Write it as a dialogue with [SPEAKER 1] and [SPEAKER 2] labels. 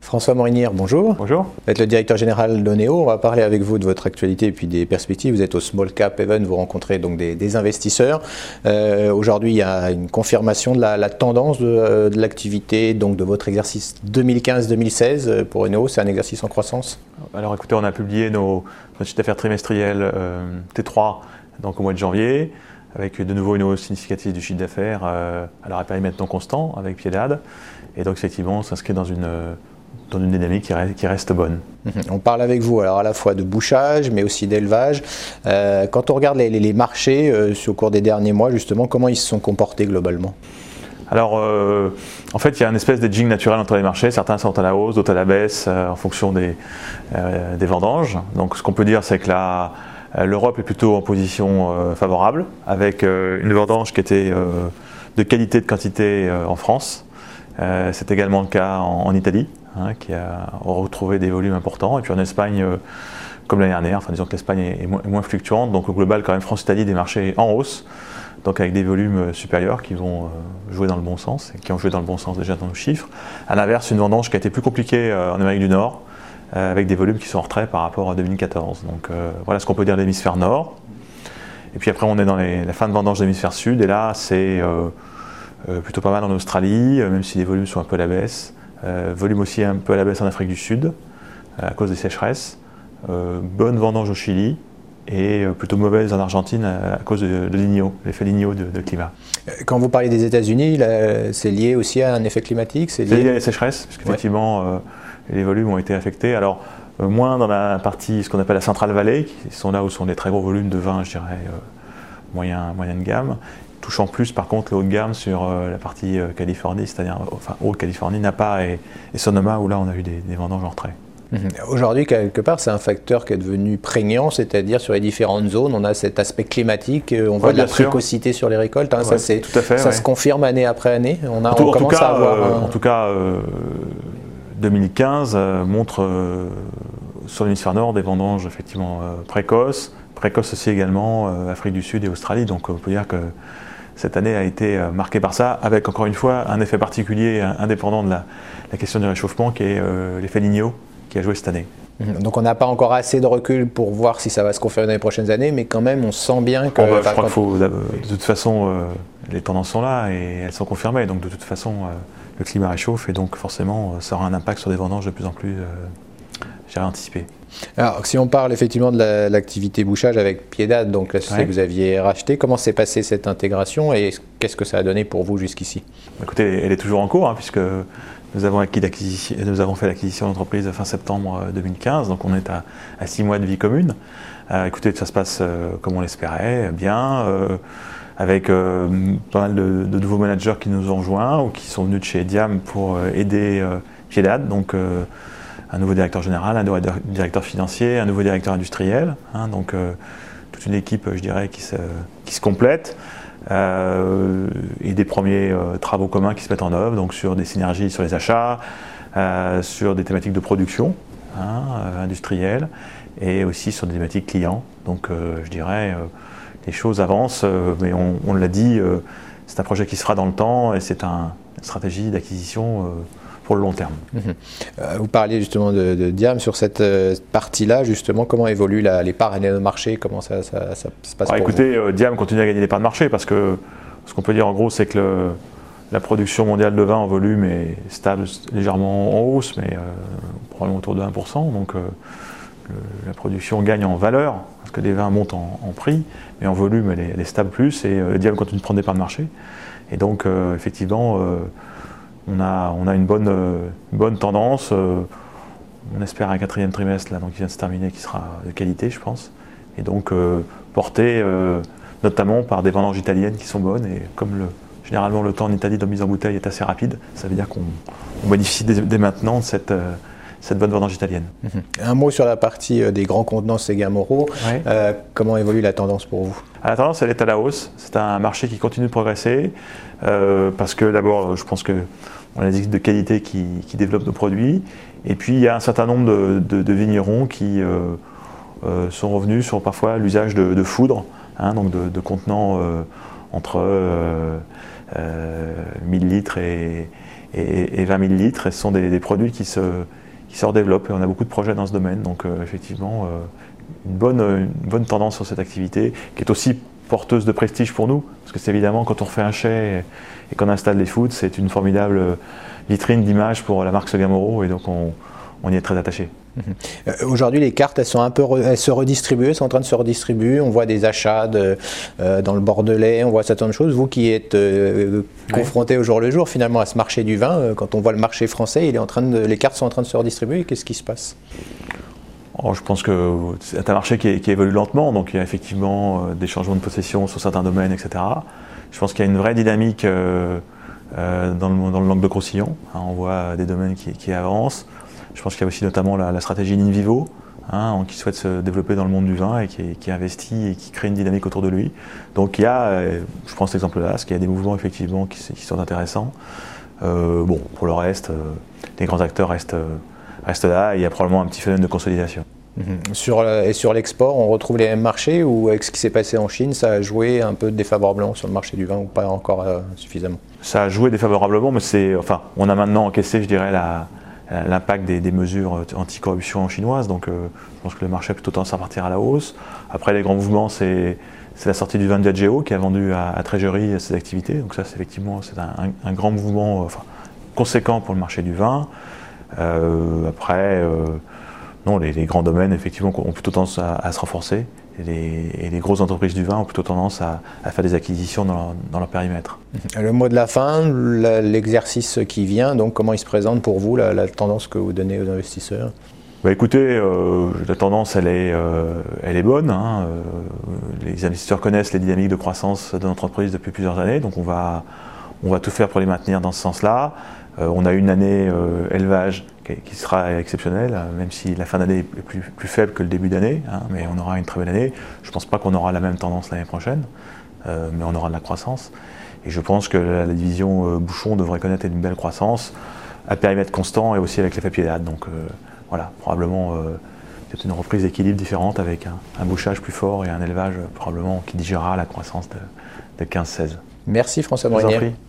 [SPEAKER 1] François Morinière, bonjour.
[SPEAKER 2] Bonjour.
[SPEAKER 1] Vous êtes le directeur général d'Oneo. On va parler avec vous de votre actualité et puis des perspectives. Vous êtes au Small Cap Event, vous rencontrez donc des investisseurs. Aujourd'hui, il y a une confirmation de la tendance de l'activité, donc de votre exercice 2015-2016 pour Oneo. C'est un exercice en croissance?
[SPEAKER 2] Alors écoutez, on a publié notre chiffre d'affaires trimestriel T3 donc au mois de janvier, avec de nouveau une hausse significative du chiffre d'affaires, alors à périmètre non constant, avec Piedade. Et donc effectivement, on s'inscrit dans une dynamique qui reste bonne.
[SPEAKER 1] On parle avec vous alors à la fois de bouchage, mais aussi d'élevage. Quand on regarde les marchés au cours des derniers mois, justement, comment ils se sont comportés globalement?
[SPEAKER 2] Alors, en fait, il y a une espèce d'edging naturel entre les marchés. Certains sont à la hausse, d'autres à la baisse, en fonction des vendanges. Donc, ce qu'on peut dire, c'est que l'Europe est plutôt en position favorable, avec une vendange qui était de qualité, de quantité en France. C'est également le cas en Italie, qui a retrouvé des volumes importants. Et puis en Espagne, comme l'année dernière, disons que l'Espagne est moins fluctuante. Donc au global, quand même, France-Italie, des marchés en hausse, donc avec des volumes supérieurs qui vont jouer dans le bon sens, et qui ont joué dans le bon sens déjà dans nos chiffres. À l'inverse, une vendange qui a été plus compliquée en Amérique du Nord, avec des volumes qui sont en retrait par rapport à 2014. Donc voilà ce qu'on peut dire de l'hémisphère nord. Et puis après, on est dans la fin de vendange de l'hémisphère sud, et là, c'est plutôt pas mal en Australie, même si les volumes sont un peu à la baisse. Volume aussi un peu à la baisse en Afrique du Sud, à cause des sécheresses. Bonne vendange au Chili, et plutôt mauvaise en Argentine à cause de l'effet Niño de climat.
[SPEAKER 1] Quand vous parlez des États-Unis, c'est lié aussi à un effet climatique?
[SPEAKER 2] C'est lié à la sécheresse, parce qu'effectivement, les volumes ont été affectés. Alors, moins dans la partie, ce qu'on appelle la Central Valley, qui sont là où sont les très gros volumes de vin, je dirais, moyenne gamme. Touchant plus, par contre, le haut de gamme sur la partie Californie, c'est-à-dire, Haute-Californie, Napa et Sonoma, où là, on a eu des vendanges en retrait.
[SPEAKER 1] Aujourd'hui, quelque part, c'est un facteur qui est devenu prégnant, c'est-à-dire sur les différentes zones, on a cet aspect climatique, on voit de la précocité sur les récoltes,
[SPEAKER 2] tout à fait,
[SPEAKER 1] ça se confirme année après année.
[SPEAKER 2] En tout cas, 2015 montre sur l'hémisphère nord des vendanges effectivement précoces aussi également Afrique du Sud et Australie, donc on peut dire que cette année a été marquée par ça, avec encore une fois un effet particulier indépendant de la question du réchauffement qui est l'effet Niño, qui a joué cette année.
[SPEAKER 1] Donc on n'a pas encore assez de recul pour voir si ça va se confirmer dans les prochaines années, mais quand même on sent bien que...
[SPEAKER 2] je crois qu'il faut, de toute façon, les tendances sont là et elles sont confirmées, donc de toute façon le climat réchauffe et donc forcément ça aura un impact sur des vendanges de plus en plus anticipées.
[SPEAKER 1] Alors si on parle effectivement de l'activité bouchage avec Piedade, donc la société que vous aviez rachetée, comment s'est passée cette intégration et qu'est-ce que ça a donné pour vous jusqu'ici?
[SPEAKER 2] Écoutez, elle est toujours en cours, puisque nous avons fait l'acquisition de l'entreprise fin septembre 2015, donc on est à 6 mois de vie commune. Écoutez, ça se passe comme on l'espérait, bien, avec pas mal de nouveaux managers qui nous ont rejoints ou qui sont venus de chez Diam pour aider Piedade, donc un nouveau directeur général, un nouveau directeur financier, un nouveau directeur industriel, donc toute une équipe, je dirais, qui se complète. Et des premiers travaux communs qui se mettent en œuvre, donc sur des synergies sur les achats, sur des thématiques de production industrielle et aussi sur des thématiques clients. Donc je dirais les choses avancent, mais on l'a dit, c'est un projet qui se fera dans le temps et c'est une stratégie d'acquisition pour le long terme.
[SPEAKER 1] Vous parliez justement de Diam sur cette partie-là, justement, comment évoluent les parts de marché, comment ça se passe pour
[SPEAKER 2] écoutez, Diam continue à gagner des parts de marché parce que ce qu'on peut dire en gros, c'est que la production mondiale de vin en volume est stable, légèrement en hausse, mais probablement autour de 1%. Donc la production gagne en valeur, parce que les vins montent en prix, mais en volume, elle est stable plus, et Diam continue de prendre des parts de marché. Et donc, effectivement, on a une bonne tendance. On espère un 4e trimestre là, donc, qui vient de se terminer, qui sera de qualité, je pense. Et donc, porté notamment par des vendanges italiennes qui sont bonnes, et comme généralement le temps en Italie de mise en bouteille est assez rapide, ça veut dire qu'on bénéficie dès maintenant de cette bonne vendange italienne.
[SPEAKER 1] Un mot sur la partie des grands contenants Segamoro. Comment évolue la tendance pour vous?
[SPEAKER 2] La tendance, elle est à la hausse. C'est un marché qui continue de progresser parce que d'abord, je pense qu'on a des équipes de qualité qui développent nos produits. Et puis, il y a un certain nombre de vignerons qui sont revenus sur parfois l'usage de foudre, donc de contenants entre 1000 litres et et 20 000 litres. Et ce sont des produits qui se redéveloppent et on a beaucoup de projets dans ce domaine. Donc effectivement, une bonne tendance sur cette activité qui est aussi porteuse de prestige pour nous. Parce que c'est évidemment, quand on refait un chai et qu'on installe des foods, c'est une formidable vitrine d'image pour la marque Sogamoro et donc on y est très attaché.
[SPEAKER 1] Aujourd'hui, les cartes, elles se redistribuent, elles sont en train de se redistribuer. On voit des achats dans le Bordelais, on voit certaines choses. Vous qui êtes confronté au jour le jour finalement à ce marché du vin, quand on voit le marché français, les cartes sont en train de se redistribuer. Qu'est-ce qui se passe ?
[SPEAKER 2] Je pense que c'est un marché qui évolue lentement, donc il y a effectivement des changements de possession sur certains domaines, etc. Je pense qu'il y a une vraie dynamique dans le Languedoc-Roussillon. On voit des domaines qui avancent. Je pense qu'il y a aussi notamment la stratégie In Vivo, qui souhaite se développer dans le monde du vin et qui investit et qui crée une dynamique autour de lui. Donc il y a, je prends cet exemple-là, parce qu'il y a des mouvements effectivement qui sont intéressants. Pour le reste, les grands acteurs restent là et il y a probablement un petit phénomène de consolidation.
[SPEAKER 1] Et sur l'export, on retrouve les mêmes marchés ou avec ce qui s'est passé en Chine, ça a joué un peu défavorablement sur le marché du vin ou pas encore suffisamment ? Ça
[SPEAKER 2] a joué défavorablement, mais on a maintenant encaissé, je dirais, l'impact des mesures anticorruption chinoises, donc je pense que le marché a plutôt tendance à partir à la hausse. Après, les grands mouvements, c'est la sortie du vin de Diageo qui a vendu à Treasury ses activités, donc ça c'est effectivement un grand mouvement conséquent pour le marché du vin. Les grands domaines effectivement ont plutôt tendance à se renforcer et les grosses entreprises du vin ont plutôt tendance à faire des acquisitions dans leur périmètre.
[SPEAKER 1] Le mot de la fin, l'exercice qui vient, donc comment il se présente pour vous, la tendance que vous donnez aux investisseurs ?
[SPEAKER 2] Écoutez, la tendance elle est bonne. Les investisseurs connaissent les dynamiques de croissance de l'entreprise depuis plusieurs années, donc on va tout faire pour les maintenir dans ce sens-là. On a une année élevage qui sera exceptionnelle, même si la fin d'année est plus faible que le début d'année, mais on aura une très belle année. Je ne pense pas qu'on aura la même tendance l'année prochaine, mais on aura de la croissance. Et je pense que la division Bouchon devrait connaître une belle croissance, à périmètre constant et aussi avec les papiers d'âne. Donc probablement c'est une reprise d'équilibre différente avec un bouchage plus fort et un élevage probablement qui digérera la croissance de 15-16.
[SPEAKER 1] Merci François Brenier.